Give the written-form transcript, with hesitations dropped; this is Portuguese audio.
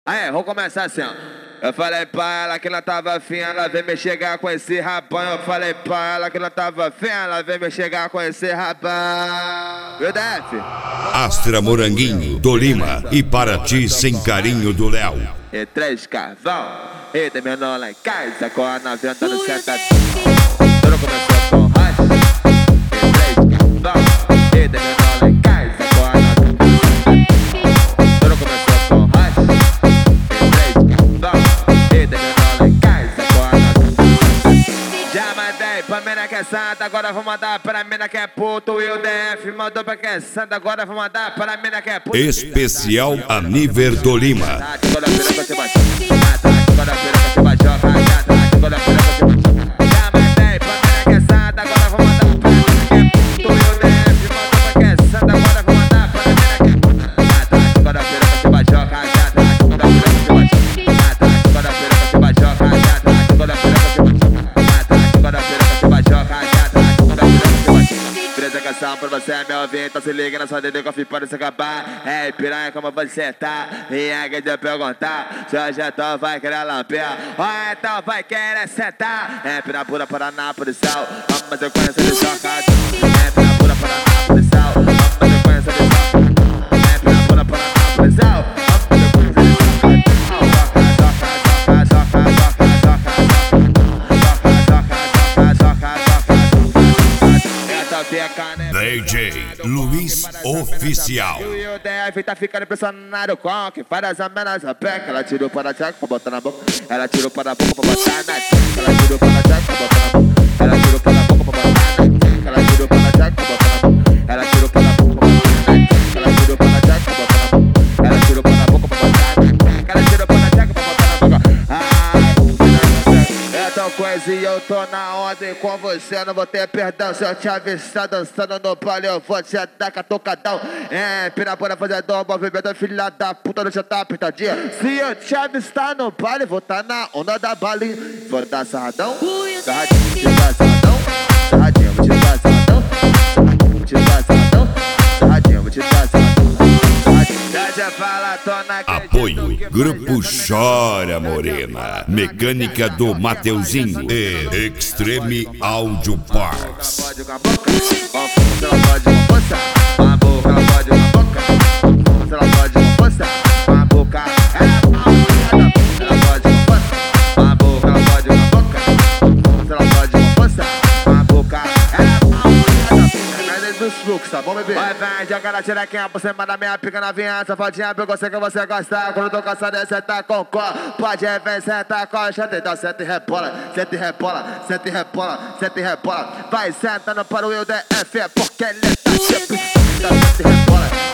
Aí, vamos começar assim, ó. Eu falei pra ela que ela tava afim, ela veio me chegar com esse rapão. Eu falei pra ela que ela tava afim, ela veio me chegar com esse rapão. Viu, DF? Astra Moranguinho, do Lima e Paraty sem carinho do Léo. E 3 carvão, e de menor lá em casa, com a nave andando sentadinho. Tudo começou com racha. E 3 carvão, e de menor lá em casa, com a nave andando sentadinho. Tudo começou com racha. E 3 carvão, e de menor lá em casa, com a nave andando sentadinho. Já mandei pra mina que é santa, agora vou mandar pra mina que é puto. E o DF mandou pra que é santa, agora vou mandar pra mina que é puto. Especial Aniver do Lima. Pra você me ouvir, então se liga na sua dedo que eu fiz para se acabar. Ei, piranha, como você tá? E aí de perguntar se hoje então vai querer lampear ou então vai querer sentar. É Pirapura, Paraná, policial, mas eu conheço ele jogado. É Pirapura, Paraná, policial, mas eu conheço ele jogado. É Pirapura, Paraná, policial, mas eu conheço ele jogado. DJ Luiz Oficial. E o DF tá ficando impressionado com que faz as amenas a pé. Ela tirou para a tchaca pra botar na boca. Ela tirou para a boca pra botar na tchaca. Ela tirou para a tchaca pra botar na boca. Ela tirou para a boca pra botar na tchaca. Ela tirou para a tchaca pra botar na boca. Ela tirou para a boca pra botar na tchaca. Ela tirou para a tchaca pra botar na boca. Ela tirou para a boca pra botar na tchaca. Ela tirou para a tchaca pra botar na boca. É tão coisa e eu tô na onda e com você não vou ter perdão. Se eu te avistar dançando no baile eu vou te dar catocadão. É, Pirapora fazedor, movimento filha da puta, deixa tá apertadinha. Se eu te avistar no baile vou tá na onda da balinha. Vou dar sarradão, sarradinho, vou te dar sarradão. Sarradinho, vou te dar sarradão. Sarradinho, vou te dar sarradão. Sarradinho, vou te dar sarradão. Apoio Grupo Chora Morena, Mecânica do Mateuzinho e Extreme Audio Parts. Tá bom, bebê? Vai, vem, joga na tirequinha por cima da minha pica na vinha. Safadinha, porque eu sei que você gosta. Quando eu tô cansado, você tá com có. Pode vir, senta com a chata. Então senta e rebola, senta e rebola, senta e rebola, senta e rebola. Vai sentando para o UDF, porque ele tá sempre. Então senta e rebola.